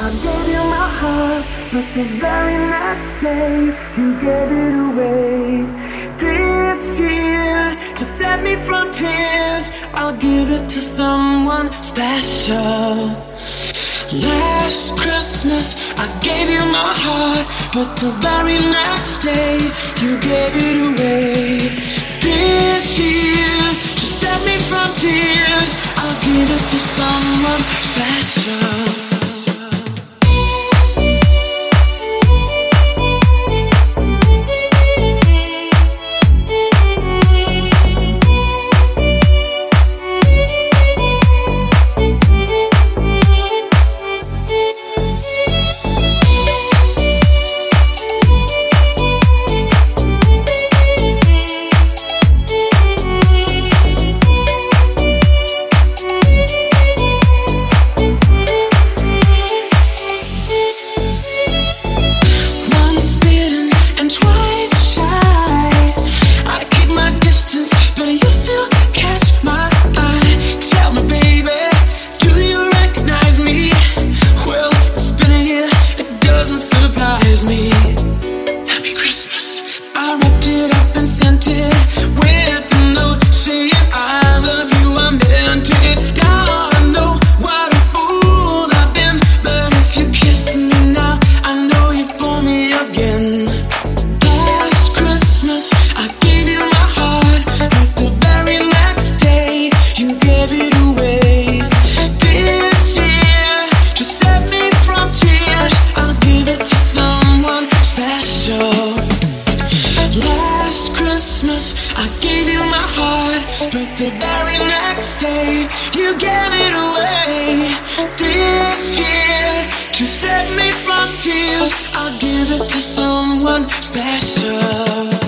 I gave you my heart, but the very next day you gave it away. This year, to set me from tears, I'll give it to someone special. Last Christmas, I gave you my heart, but the very next day you gave it away. This year, to set me from tears, I'll give it to someone special. I gave you my heart, but the very next day you gave it away. This year, to set me from tears, I'll give it to someone special.